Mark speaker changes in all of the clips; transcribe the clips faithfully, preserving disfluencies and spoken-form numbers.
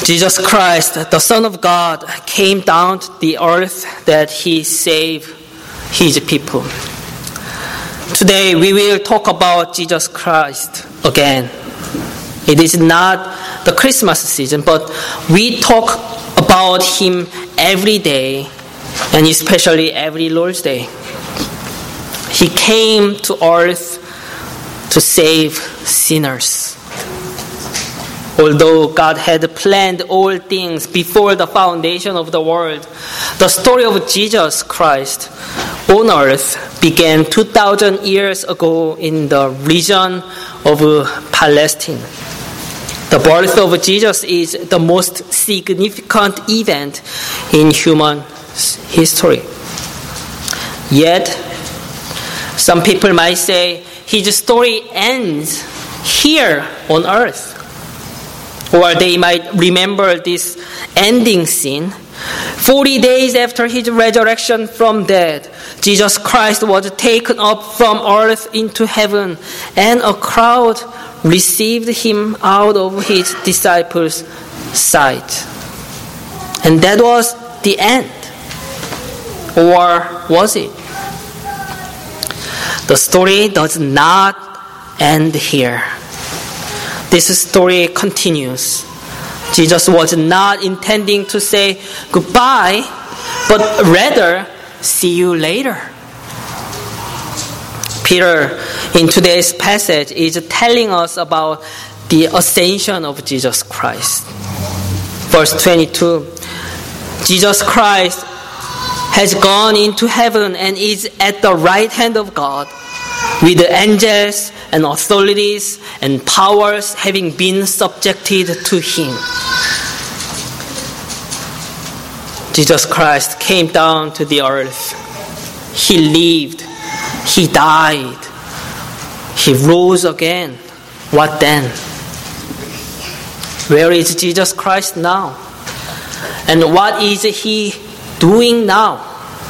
Speaker 1: Jesus Christ, the Son of God, came down to the earth that he saved his people. Today we will talk about Jesus Christ again. It is not the Christmas season, but we talk about him every day, and especially every Lord's Day. He came to earth to save sinners. Although God had planned all things before the foundation of the world, the story of Jesus Christ on earth began two thousand years ago in the region of Palestine. The birth of Jesus is the most significant event in human history. Yet, some people might say his story ends here on earth. Or they might remember this ending scene. Forty days after his resurrection from death, Jesus Christ was taken up from earth into heaven, and a crowd received him out of his disciples' sight. And that was the end. Or was it? The story does not end here. This story continues. Jesus was not intending to say goodbye, but rather, see you later. Peter, in today's passage, is telling us about the ascension of Jesus Christ. Verse twenty-two, Jesus Christ has gone into heaven and is at the right hand of God, with the angels and authorities and powers having been subjected to him. Jesus Christ came down to the earth. He lived. He died. He rose again. What then? Where is Jesus Christ now? And what is he doing now?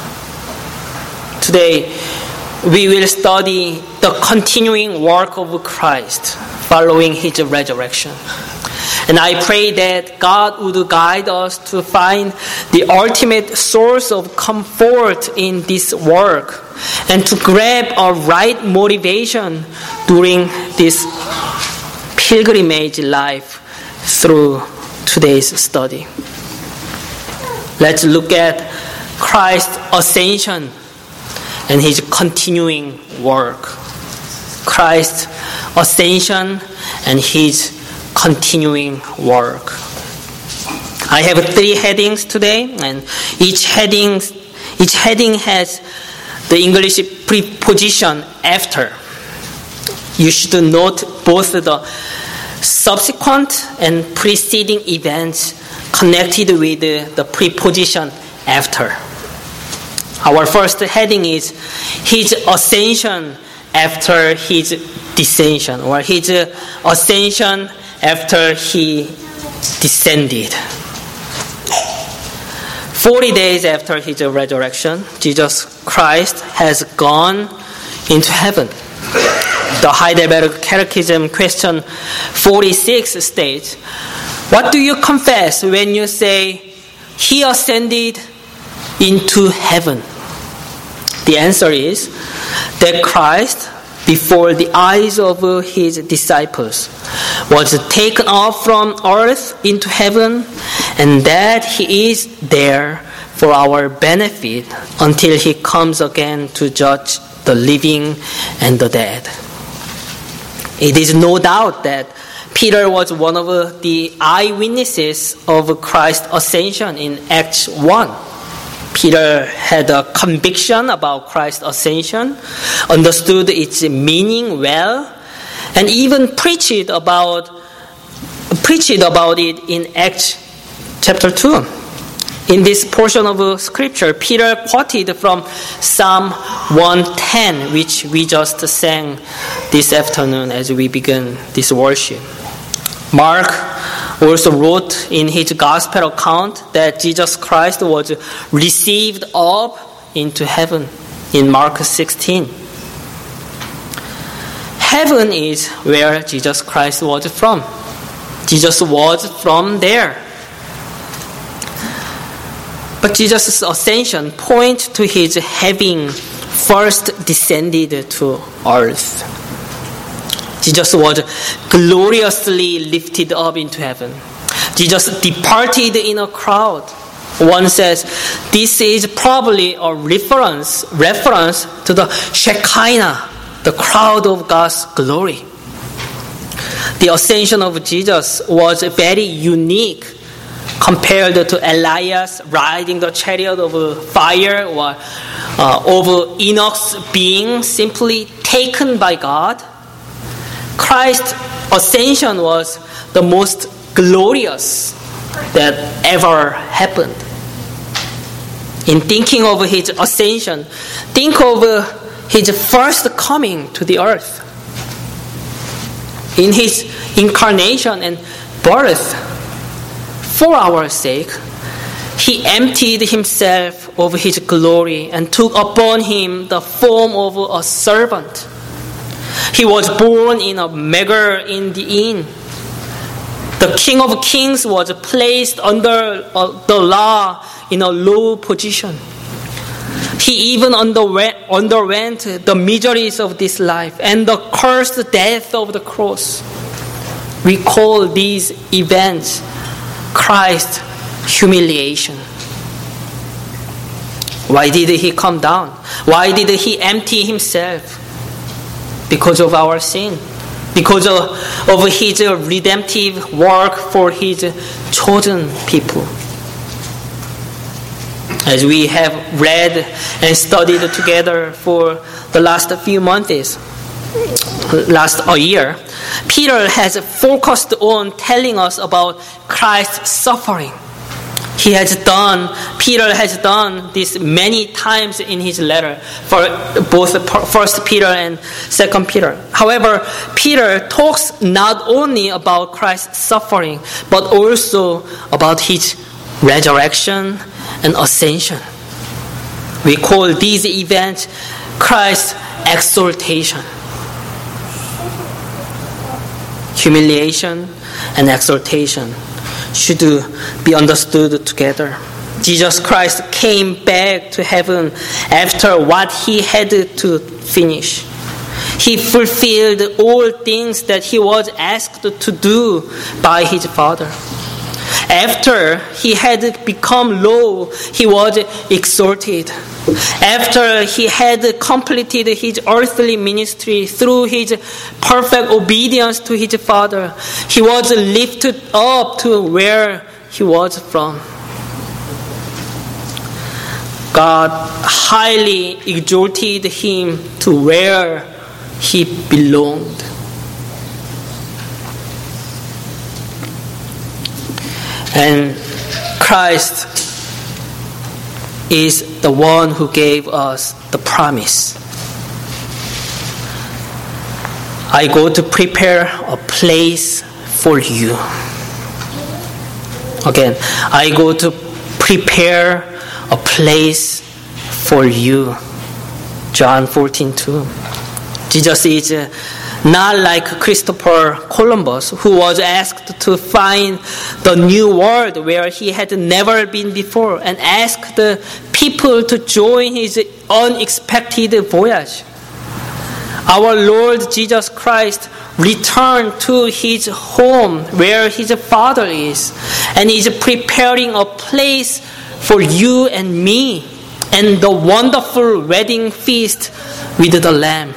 Speaker 1: Today, we will study the continuing work of Christ following his resurrection. And I pray that God would guide us to find the ultimate source of comfort in this work and to grab a right motivation during this pilgrimage life through today's study. Let's look at Christ's ascension and his continuing work. Christ's ascension and his continuing work. I have three headings today, and each heading, each heading has the English preposition after. You should note both the subsequent and preceding events connected with the preposition after. Our first heading is his ascension after his descension, or his ascension after he descended. Forty days after his resurrection, Jesus Christ has gone into heaven. The Heidelberg Catechism question forty-six states, "What do you confess when you say, 'He ascended into heaven'?" The answer is that Christ, before the eyes of his disciples, was taken up from earth into heaven, and that he is there for our benefit until he comes again to judge the living and the dead. It is no doubt that Peter was one of the eyewitnesses of Christ's ascension in Acts one. Peter had a conviction about Christ's ascension, understood its meaning well, and even preached about preached about it in Acts chapter two. In this portion of scripture, Peter quoted from Psalm one ten, which we just sang this afternoon as we begin this worship. Mark also wrote in his gospel account that Jesus Christ was received up into heaven in Mark sixteen. Heaven is where Jesus Christ was from. Jesus was from there. But Jesus' ascension points to his having first descended to earth. Jesus was gloriously lifted up into heaven. Jesus departed in a crowd. One says this is probably a reference, reference to the Shekinah, the crowd of God's glory. The ascension of Jesus was very unique compared to Elias riding the chariot of fire, or uh, of Enoch's being simply taken by God. Christ's ascension was the most glorious that ever happened. In thinking of his ascension, think of his first coming to the earth. In his incarnation and birth, for our sake, he emptied himself of his glory and took upon him the form of a servant. He was born in a manger in the inn. The King of Kings was placed under uh, the law in a low position. He even underwent, underwent the miseries of this life and the cursed death of the cross. We call these events Christ's humiliation. Why did he come down? Why did he empty himself? Because of our sin. Because of, of his redemptive work for his chosen people. As we have read and studied together for the last few months, last a year, Peter has focused on telling us about Christ's suffering. He has done, Peter has done this many times in his letter for both First Peter and Second Peter. However, Peter talks not only about Christ's suffering, but also about his resurrection and ascension. We call these events Christ's exaltation. Humiliation and exaltation should be understood together. Jesus Christ came back to heaven after what he had to finish. He fulfilled all things that he was asked to do by his Father. After he had become low, he was exalted. After he had completed his earthly ministry through his perfect obedience to his Father, he was lifted up to where he was from. God highly exalted him to where he belonged. And Christ is the one who gave us the promise. I go to prepare a place for you. Again, I go to prepare a place for you. John fourteen two. Jesus is not like Christopher Columbus, who was asked to find the new world where he had never been before and asked the people to join his unexpected voyage. Our Lord Jesus Christ returned to his home where his Father is and is preparing a place for you and me and the wonderful wedding feast with the Lamb.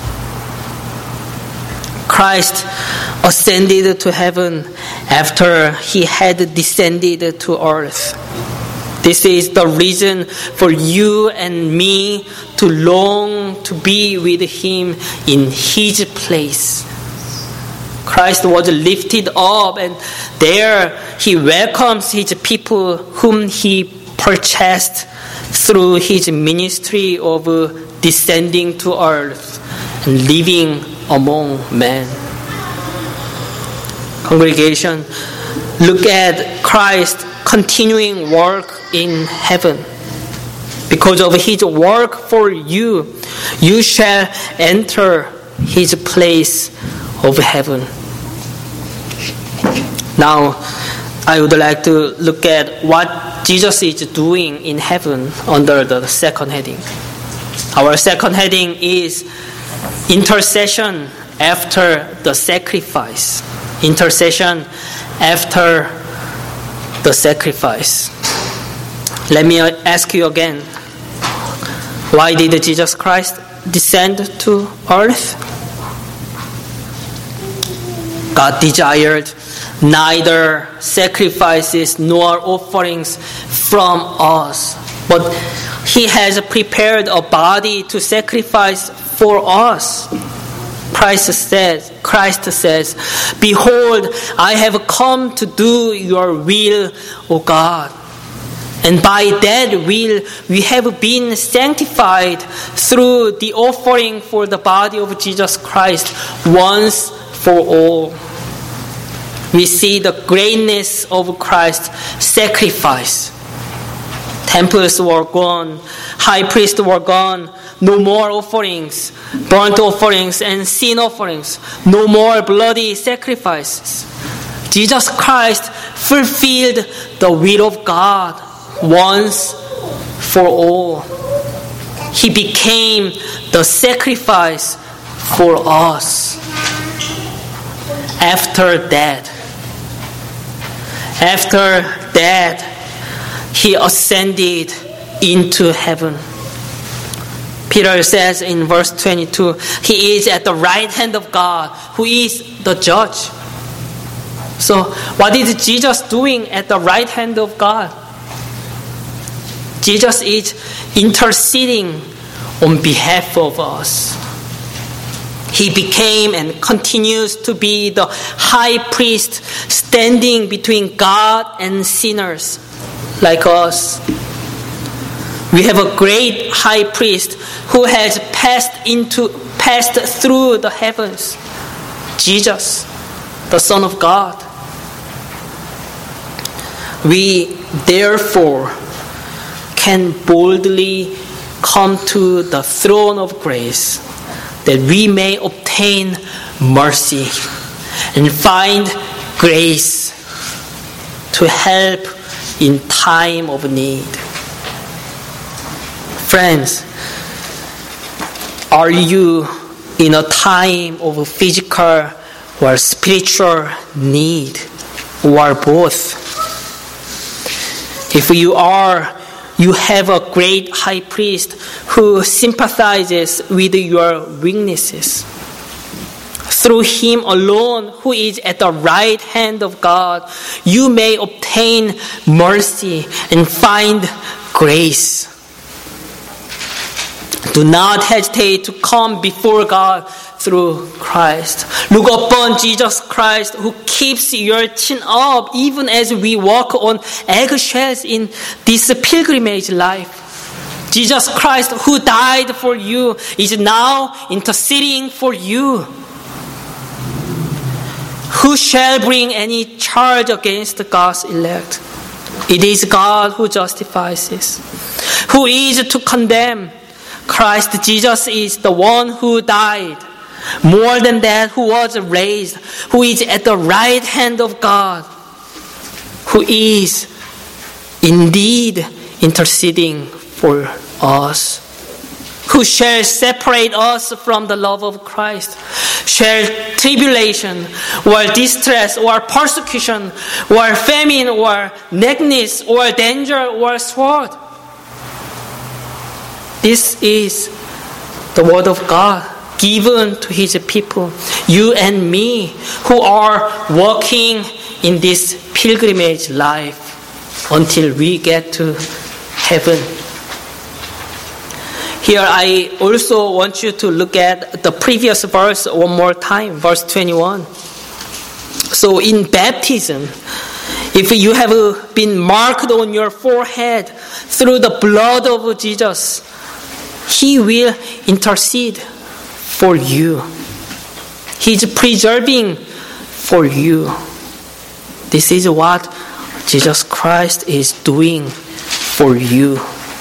Speaker 1: Christ ascended to heaven after he had descended to earth. This is the reason for you and me to long to be with him in his place. Christ was lifted up, and there he welcomes his people whom he purchased through his ministry of descending to earth and living among men. Congregation, look at Christ's continuing work in heaven. Because of his work for you, you shall enter his place of heaven. Now, I would like to look at what Jesus is doing in heaven under the second heading. Our second heading is intercession after the sacrifice. Intercession after the sacrifice. Let me ask you again. Why did Jesus Christ descend to earth? God desired neither sacrifices nor offerings from us, but He has prepared a body to sacrifice for us. Christ says, Christ says, "Behold, I have come to do your will, O God." And by that will, we have been sanctified through the offering for the body of Jesus Christ once for all. We see the greatness of Christ's sacrifice. Temples were gone, high priests were gone, no more offerings, burnt offerings and sin offerings, no more bloody sacrifices. Jesus Christ fulfilled the will of God once for all. He became the sacrifice for us. After that, after that, He ascended into heaven. Peter says in verse twenty-two, He is at the right hand of God, who is the judge. So, what is Jesus doing at the right hand of God? Jesus is interceding on behalf of us. He became and continues to be the high priest standing between God and sinners like us. We have a great high priest who has passed into passed through the heavens, Jesus, the Son of God. We therefore can boldly come to the throne of grace that we may obtain mercy and find grace to help in time of need. Friends, are you in a time of physical or spiritual need, or both? If you are, you have a great high priest who sympathizes with your weaknesses. Through Him alone, who is at the right hand of God, you may obtain mercy and find grace. Do not hesitate to come before God through Christ. Look upon Jesus Christ, who keeps your chin up even as we walk on eggshells in this pilgrimage life. Jesus Christ, who died for you, is now interceding for you. Who shall bring any charge against God's elect? It is God who justifies us. Who is to condemn? Christ Jesus is the one who died. More than that, who was raised, who is at the right hand of God, who is indeed interceding for us. Who shall separate us from the love of Christ? Shall tribulation, or distress, or persecution, or famine, or nakedness, or danger, or sword? This is the word of God given to His people, you and me, who are walking in this pilgrimage life until we get to heaven. Here I also want you to look at the previous verse one more time, verse twenty-one. So in baptism, if you have been marked on your forehead through the blood of Jesus, He will intercede for you. He's preserving for you. This is what Jesus Christ is doing for you.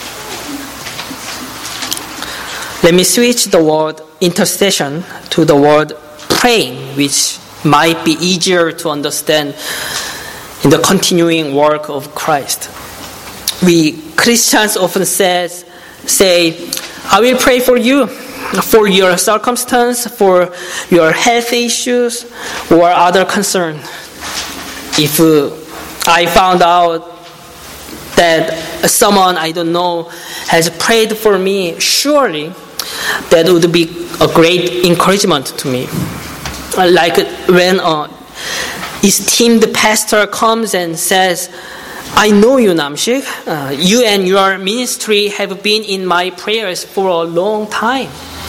Speaker 1: Let me switch the word intercession to the word praying, which might be easier to understand in the continuing work of Christ. we Christians often says, say, I will pray for you, for your circumstance, for your health issues, or other concern. If uh, I found out that someone I don't know has prayed for me, surely that would be a great encouragement to me. Like when an esteemed pastor comes and says, I know you, Namshik. Uh, you and your ministry have been in my prayers for a long time.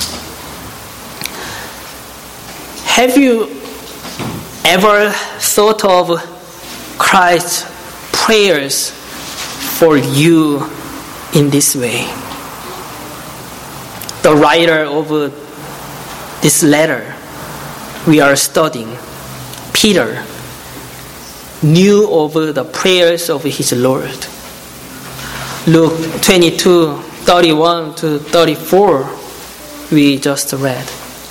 Speaker 1: Have you ever thought of Christ's prayers for you in this way? The writer of this letter we are studying, Peter, knew of the prayers of his Lord. Luke twenty-two, thirty-one to thirty-four, we just read.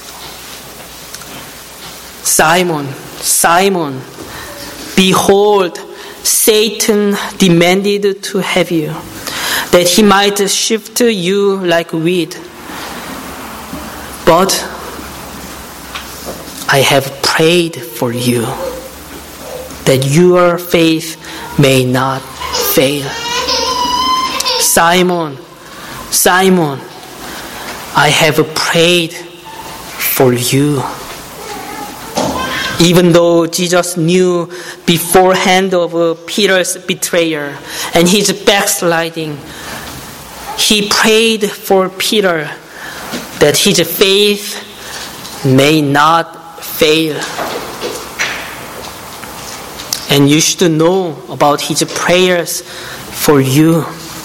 Speaker 1: Simon, Simon, behold, Satan demanded to have you, that he might shift you like wheat. But I have prayed for you, that your faith may not fail. Simon, Simon, I have prayed for you. Even though Jesus knew beforehand of Peter's betrayal and his backsliding, he prayed for Peter that his faith may not fail. And you should know about his prayers for you.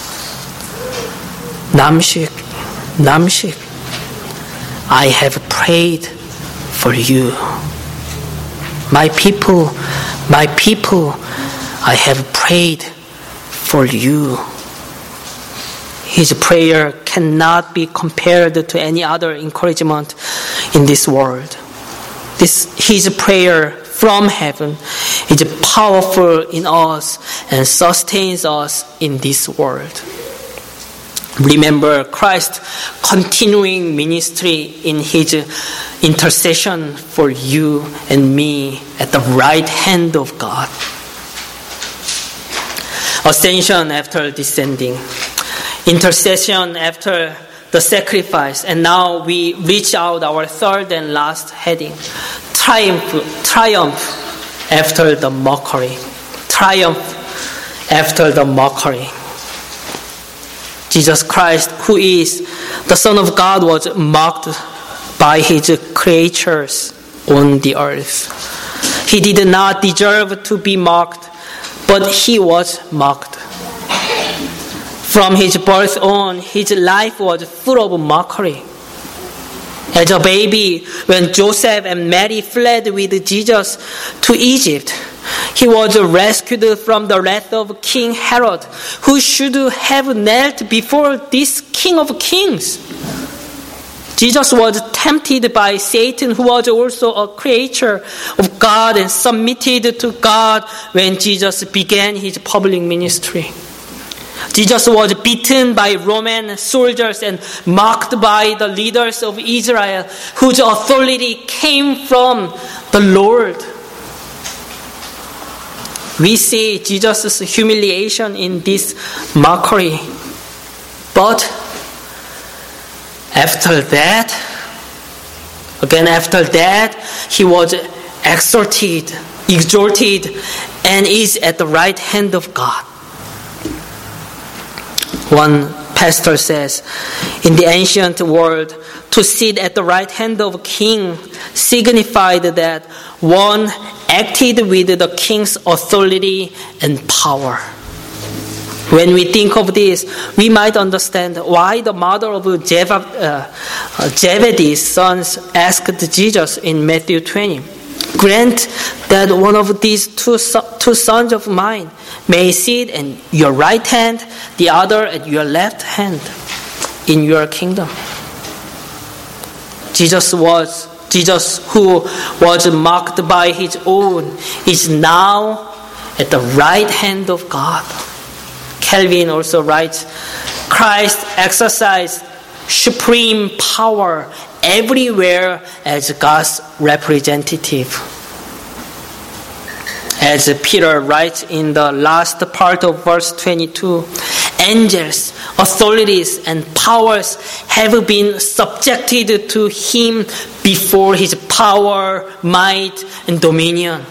Speaker 1: Namshik, Namshik, I have prayed for you. My people, my people, I have prayed for you. His prayer cannot be compared to any other encouragement in this world. This, his prayer from heaven is powerful in us and sustains us in this world. Remember Christ's continuing ministry in his intercession for you and me at the right hand of God. Ascension after descending. Intercession after the sacrifice. And now we reach out our third and last heading. Triumph, triumph after the mockery. Triumph after the mockery. Jesus Christ, who is the Son of God, was mocked by his creatures on the earth. He did not deserve to be mocked, but he was mocked. From his birth on, his life was full of mockery. As a baby, when Joseph and Mary fled with Jesus to Egypt, he was rescued from the wrath of King Herod, who should have knelt before this King of Kings. Jesus was tempted by Satan, who was also a creature of God and submitted to God when Jesus began his public ministry. Jesus was beaten by Roman soldiers and mocked by the leaders of Israel, whose authority came from the Lord. We see Jesus' humiliation in this mockery. But after that, again after that, he was exalted, exalted, and is at the right hand of God. One pastor says, in the ancient world, to sit at the right hand of a king signified that one acted with the king's authority and power. When we think of this, we might understand why the mother of Zebedee's sons asked Jesus in Matthew twenty, grant that one of these two, two sons of mine may sit at your right hand, the other at your left hand in your kingdom. Jesus was Jesus, who was mocked by his own, is now at the right hand of God. Calvin also writes, Christ exercised supreme power everywhere as God's representative. As Peter writes in the last part of verse twenty-two, angels, authorities, and powers have been subjected to him before his power, might, and dominion.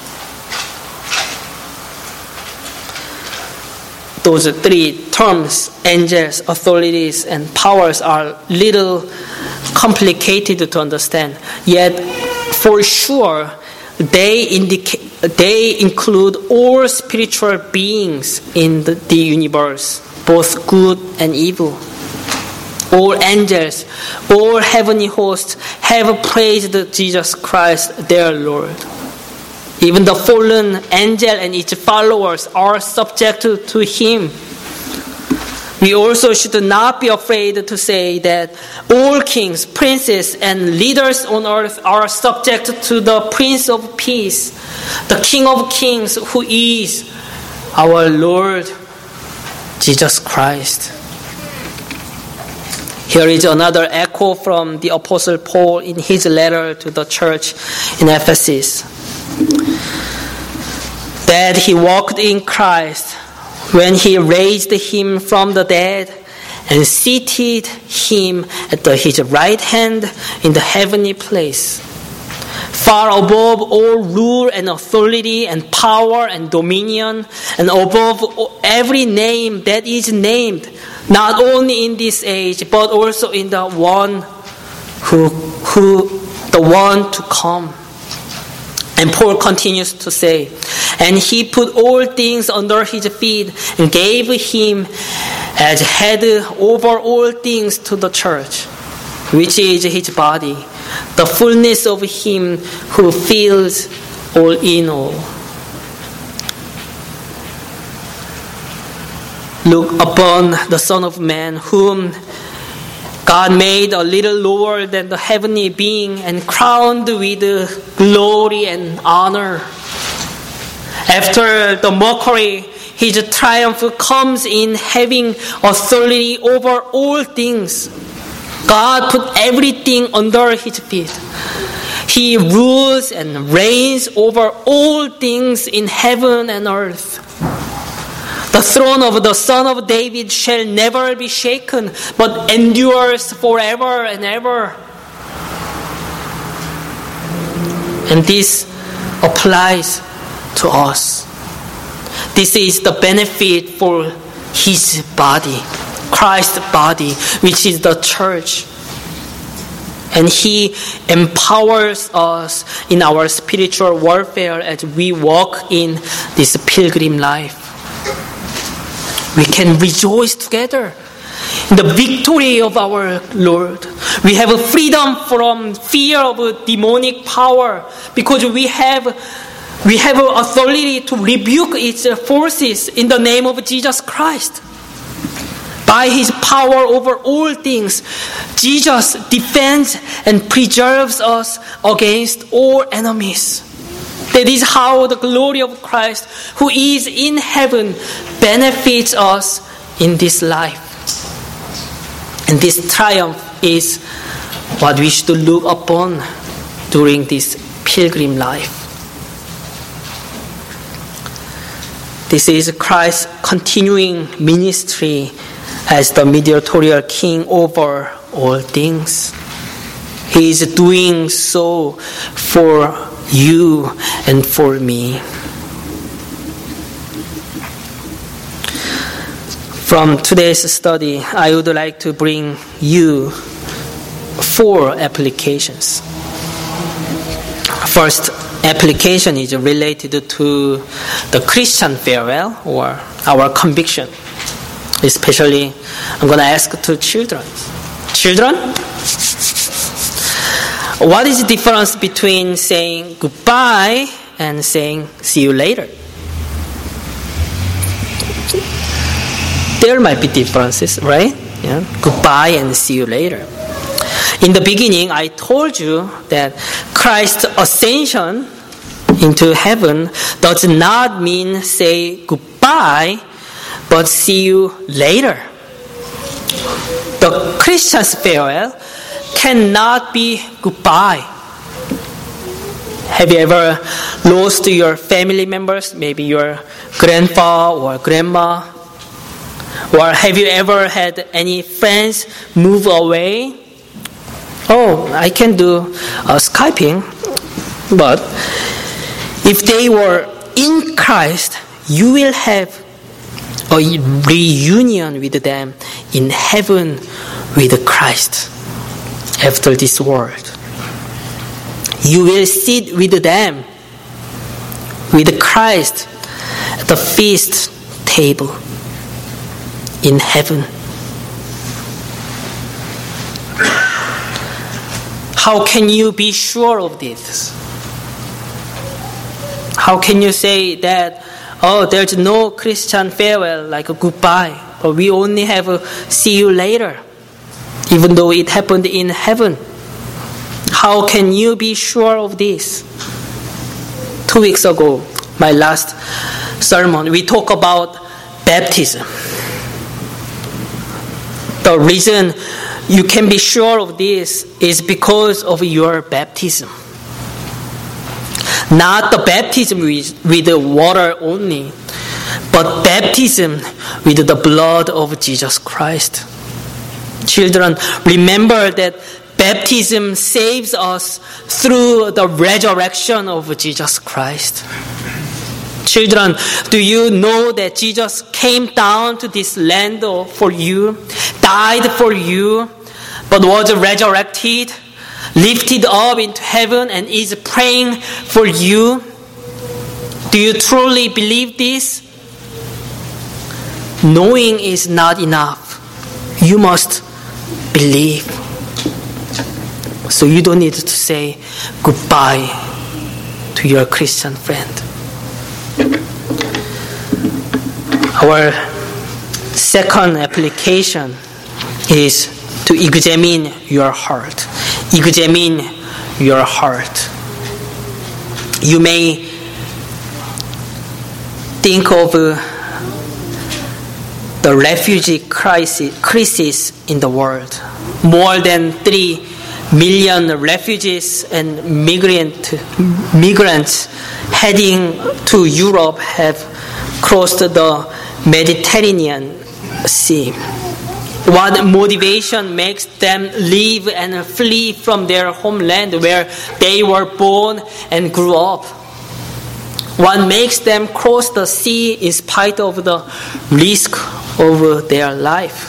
Speaker 1: Those three terms, angels, authorities, and powers, are little complicated to understand. Yet, for sure, they indicate they include all spiritual beings in the, the universe, both good and evil. All angels, all heavenly hosts have praised Jesus Christ, their Lord. Even the fallen angel and its followers are subject to, to him. We also should not be afraid to say that all kings, princes, and leaders on earth are subject to the Prince of Peace, the King of Kings, who is our Lord Jesus Christ. Here is another echo from the Apostle Paul in his letter to the church in Ephesus. That he walked in Christ when he raised him from the dead and seated him at the, his right hand in the heavenly place, far above all rule and authority and power and dominion, and above every name that is named, not only in this age, but also in the one who, who the one to come. And Paul continues to say, and he put all things under his feet and gave him as head over all things to the church, which is his body, the fullness of him who fills all in all. Look upon the Son of Man, whom God made a little lower than the heavenly being and crowned with glory and honor. After the mockery, his triumph comes in having authority over all things. God put everything under his feet. He rules and reigns over all things in heaven and earth. The throne of the Son of David shall never be shaken, but endures forever and ever. And this applies to us. This is the benefit for his body, Christ's body, which is the church. And he empowers us in our spiritual warfare as we walk in this pilgrim life. We can rejoice together in the victory of our Lord. We have freedom from fear of demonic power because we have, we have authority to rebuke its forces in the name of Jesus Christ. By his power over all things, Jesus defends and preserves us against all enemies. That is how the glory of Christ, who is in heaven, benefits us in this life. And this triumph is what we should look upon during this pilgrim life. This is Christ's continuing ministry as the mediatorial king over all things. He is doing so for you and for me. From today's study, I would like to bring you four applications. First application is related to the Christian farewell or our conviction. Especially, I'm going to ask to children. Children, what is the difference between saying goodbye and saying see you later? There might be differences, right? Yeah. Goodbye and see you later. In the beginning, I told you that Christ's ascension into heaven does not mean say goodbye, but see you later. The Christian's farewell cannot be goodbye. Have you ever lost your family members, maybe your grandpa or grandma? Or have you ever had any friends move away? Oh, I can do uh, Skyping, but if they were in Christ, you will have a reunion with them in heaven with Christ after this world. You will sit with them, with Christ, at the feast table in heaven. How can you be sure of this? How can you say that, oh, there's no Christian farewell, like a goodbye, but we only have a see you later, even though it happened in heaven? How can you be sure of this? Two weeks ago, my last sermon, we talked about baptism. The reason you can be sure of this is because of your baptism. Not the baptism with, with the water only, but baptism with the blood of Jesus Christ. Children, remember that baptism saves us through the resurrection of Jesus Christ. Children, do you know that Jesus came down to this land for you, died for you, but was resurrected, lifted up into heaven, and is praying for you? Do you truly believe this? Knowing is not enough. You must believe. So you don't need to say goodbye to your Christian friend. Our second application is to examine your heart. Examine your heart. You may think of uh, the refugee crisis, crisis in the world. More than three million refugees and migrant, migrants heading to Europe have crossed the Mediterranean Sea. What motivation makes them leave and flee from their homeland where they were born and grew up? What makes them cross the sea in spite of the risk of their life?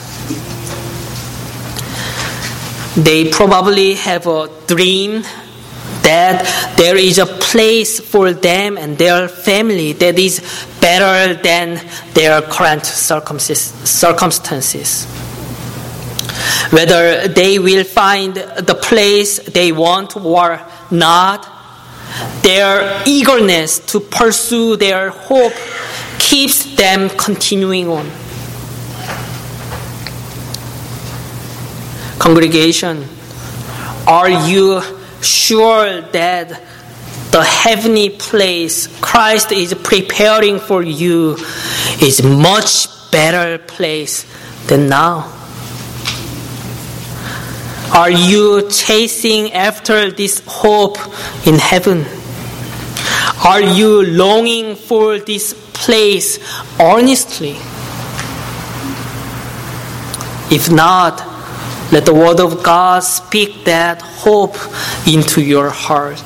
Speaker 1: They probably have a dream that there is a place for them and their family that is better than their current circumstances. Whether they will find the place they want or not, their eagerness to pursue their hope keeps them continuing on. Congregation, are you sure that the heavenly place Christ is preparing for you is a much better place than now? Are you chasing after this hope in heaven? Are you longing for this place earnestly? If not, let the Word of God speak that hope into your heart.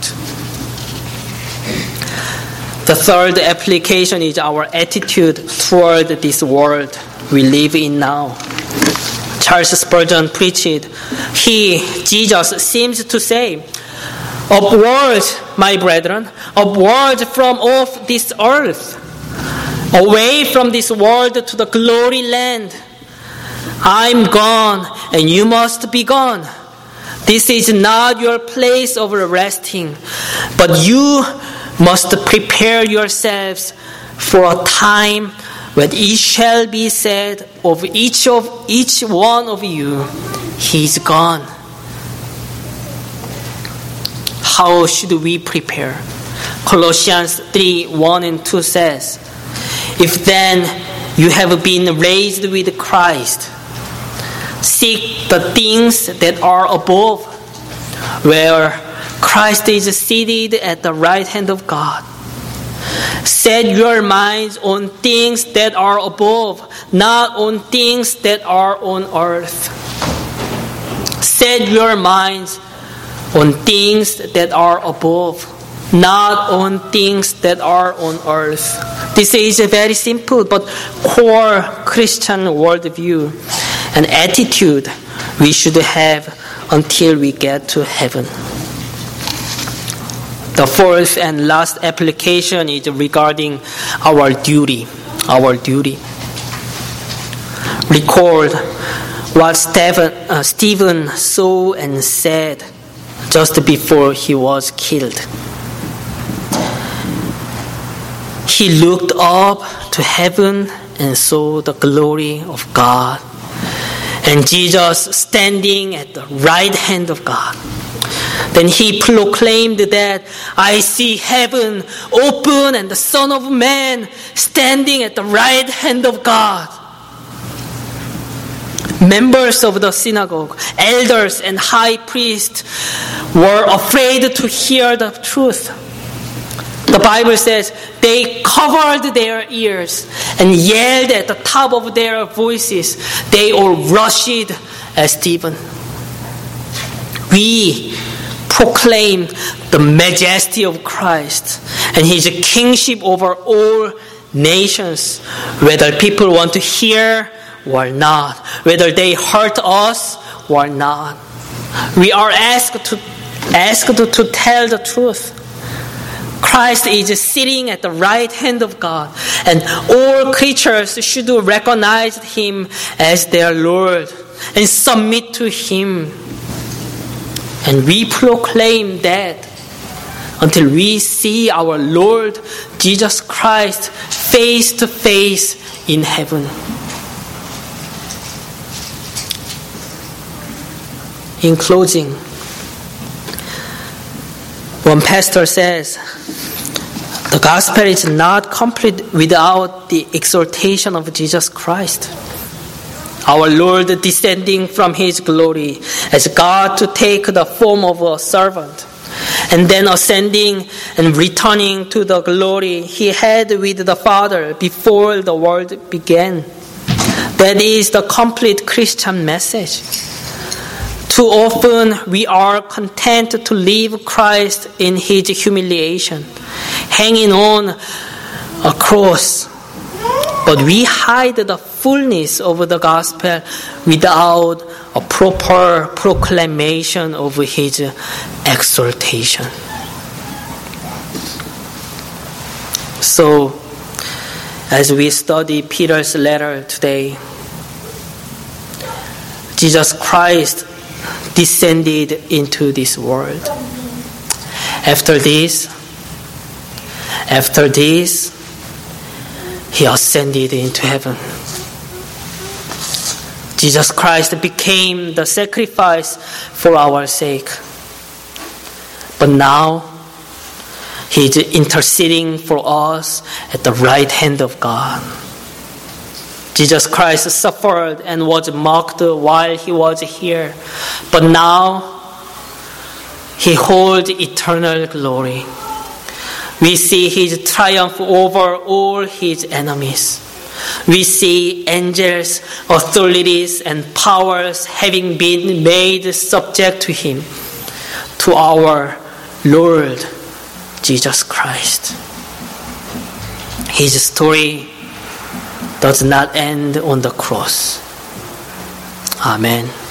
Speaker 1: The third application is our attitude toward this world we live in now. Charles Spurgeon preached, He, Jesus, seems to say, upward, my brethren, upward from off this earth, away from this world to the glory land. I'm gone, and you must be gone. This is not your place of resting, but you must prepare yourselves for a time when it shall be said of each of each one of you, he is gone. How should we prepare? Colossians three, one and two says, If then You have been raised with Christ. Seek the things that are above, where Christ is seated at the right hand of God. Set your minds on things that are above, not on things that are on earth. Set your minds on things that are above, not on things that are on earth. This is a very simple but core Christian worldview and attitude we should have until we get to heaven. The fourth and last application is regarding our duty. Our duty. Record what Stephen, uh, Stephen saw and said just before he was killed. He looked up to heaven and saw the glory of God, and Jesus standing at the right hand of God. Then he proclaimed that, I see heaven open and the Son of Man standing at the right hand of God. Members of the synagogue, elders and high priests were afraid to hear the truth. The Bible says they covered their ears and yelled at the top of their voices. They all rushed at Stephen. We proclaim the majesty of Christ and his kingship over all nations, whether people want to hear or not, whether they hurt us or not. We are asked to asked to, to tell the truth. Christ is sitting at the right hand of God, and all creatures should recognize him as their Lord and submit to him. And we proclaim that until we see our Lord Jesus Christ face to face in heaven. In closing, one pastor says, the gospel is not complete without the exaltation of Jesus Christ. Our Lord descending from his glory as God to take the form of a servant, and then ascending and returning to the glory he had with the Father before the world began. That is the complete Christian message. Too often we are content to leave Christ in his humiliation, hanging on a cross. But we hide the fullness of the gospel without a proper proclamation of his exaltation. So, as we study Peter's letter today, Jesus Christ descended into this world. After this, after this, he ascended into heaven. Jesus Christ became the sacrifice for our sake. But now, he is interceding for us at the right hand of God. Jesus Christ suffered and was mocked while he was here. But now, he holds eternal glory. We see his triumph over all his enemies. We see angels, authorities, and powers having been made subject to him, to our Lord Jesus Christ. His story does not end on the cross. Amen.